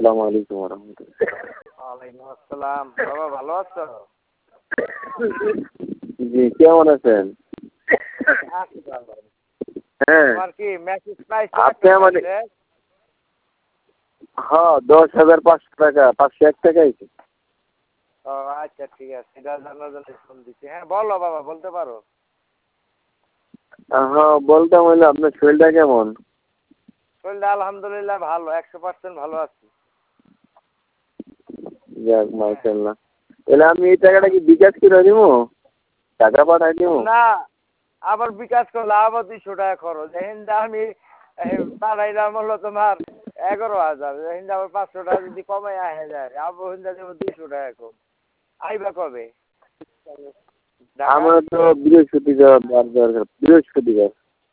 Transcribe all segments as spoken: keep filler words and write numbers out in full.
আসসালামু আলাইকুম ওয়া রাহমাতুল্লাহ। ওয়ালাইকুম আসসালাম। বাবা ভালো আছো? জি, কেমন আছেন? আছি ভালো। হ্যাঁ, তোমার কি মেসেজ পাইছো? আপনি একটা আমাদের মেসেজ? হ্যাঁ দশ হাজার পাঁচশো টাকা পাঁচশো এক টাকা আইছে। ও আচ্ছা ঠিক আছে, এটা জানার জন্য ফোন দিচ্ছি। হ্যাঁ বলো বাবা, বলতে পারো। হ্যাঁ বলতাম হইলো আপনার শরীরটা কেমন? শরীরটা আলহামদুলিল্লাহ ভালো, একশো পার্সেন্ট ভালো আছি। যাক মাশাআল্লাহ। তাহলে আমি এই টাকাটা কি বিকাশ করে দিব? টাকা পাঠাই দিব? না, আবার বিকাশ করলে আবার দুইশো টাকা খরচ। এখানটা আমি পাঠাইলাম হলো তোমার এগারো হাজার, এখানটা আবার পাঁচশো টাকা যদি কমাই আহে যায়, আবার ওখানটা দেবো দুইশো টাকা কম। আইবা কবে? আমার তো বৃহস্পতিবার বার দরকার, বৃহস্পতিবার।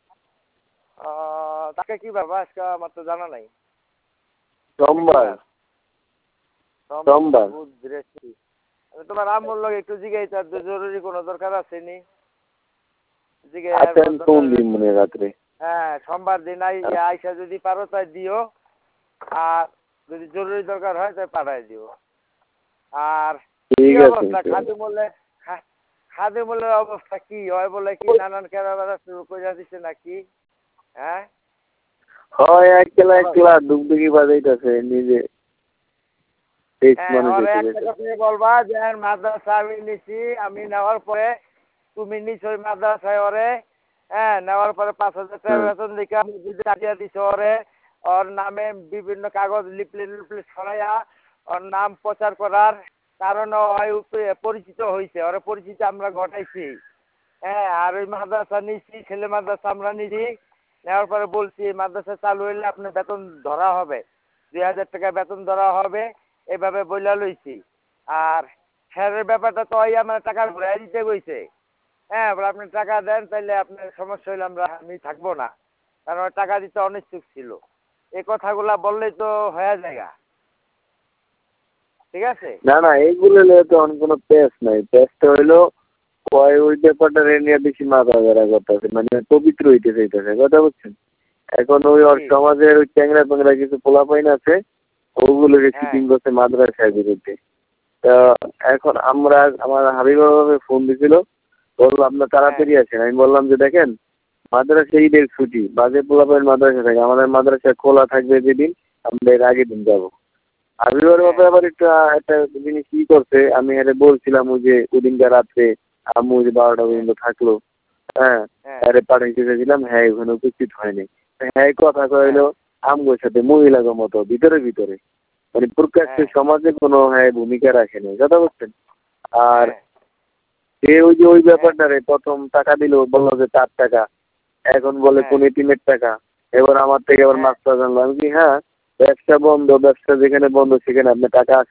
আহ, তাকে কি বাবা আজকে আমার তো জানা নাই। সোমবার। সোমবার। বুধ বৃহস্পতি। আমি তোমার আম্মুর লোক একটু জিগাই, তার জরুরি কোনো দরকার আসেনি। জিগাই আছেন কোন দিন মনে রাত্রে? হ্যাঁ সোমবার দিন আই আইসা যদি পারো তাই দিও, আর যদি জরুরি দরকার হয় তাই পাঠাই দিও। আর কি ঠিক আছে। অবস্থা খাদ্য মূল্যে, খাদ্য মূল্যের অবস্থা কি হয় বলে কি নানান কেনাবেচা শুরু করে দিচ্ছে নাকি? হ্যাঁ হয় একলা একলা ডুগডুগি বাজাইতেছে নিজে। বলবা যে মাদ্রাসা আমি নিছি, আমি নেওয়ার পরে তুমি নিশ্চয় মাদ্রাসায় ওরে, হ্যাঁ নেওয়ার পরে পাঁচ হাজার টাকা বেতন দিকে আমি যদি কাটিয়ে দিছো ওরে, ওর নামে বিভিন্ন কাগজ লিপলে লিপলে ছড়াইয়া ওর নাম প্রচার করার কারণে হয় পরিচিত হয়েছে, ওরে পরিচিত আমরা ঘটাইছি। হ্যাঁ আর ওই মাদ্রাসা নিচ্ছি, ছেলে মাদ্রাসা আমরা নিছি, নেওয়ার পরে বলছি মাদ্রাসা চালু হইলে আপনার বেতন ধরা হবে, দুই হাজার টাকা বেতন ধরা হবে, এভাবে বইলা লইছি। আর স্যারের ব্যাপারটা তো ওই আমার টাকা ঘুরাই দিতে গেছে। হ্যাঁ বলে আপনি টাকা দেন, তাহলে আপনার সমস্যা হইলে আমরা আমি থাকবো না, কারণ টাকা দিতে অনিচ্ছুক ছিল। এই কথাগুলা বললেই তো হয়ে যায়। ঠিক আছে না না এইগুলো নিয়ে তো অন্য কোনো পেস নাই। পেসটা হইলো ওই ওই ব্যাপারটা নিয়ে বেশি মাথা ধরা করতেছে, মানে পবিত্র হইতে চাইতেছে, কথা বুঝছেন? এখন ওই ওর সমাজের ওই ট্যাংরা প্যাংরা কিছু পোলাপাইন আছে, ওগুলোকে শুটিং করছে মাদ্রাসার বিরুদ্ধে। তা এখন আমরা আমার হাবিবাবে ফোন দিছিল, বললো আপনার তাড়াতাড়ি আছেন। আমি বললাম যে দেখেন মাদ্রাসা ঈদের ছুটি, বাজে পোলাপাইন মাদ্রাসা থাকে, আমাদের মাদ্রাসা খোলা থাকবে যেদিন আমরা এর আগের দিন যাবো। হাবিবের ব্যাপারে আবার একটু একটা জিনিস কি করছে, আমি আরে বলছিলাম ওই যে ওদিনকার রাত্রে আম্মু যে বারোটা পর্যন্ত থাকলো, হ্যাঁ আরে পাঠাইতে চাইছিলাম, হ্যাঁ ওখানে উপস্থিত হয়নি। হ্যাঁ কথা কইলো আমগোর সাথে মহিলাগো মতো ভিতরে ভিতরে, মানে প্রকাশ্যে সমাজে কোনো হ্যাঁ ভূমিকা রাখেনি, কথা বলছেন? আর সে ওই যে ওই ব্যাপারটারে প্রথম টাকা দিল, বললো যে চার টাকা, এখন বলে কোন এটিমের টাকা, এবার আমার থেকে আবার মাস্টার জানলো। আমি কি হ্যাঁ ব্যবসা বন্ধ, ব্যবসা যেখানে বন্ধ সেখানে আপনার টাকা আসে